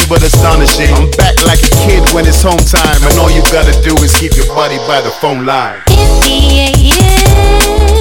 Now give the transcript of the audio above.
but astonishing. I'm back like a kid when it's home time, and all you gotta do is keep your buddy by the phone line. In the AM.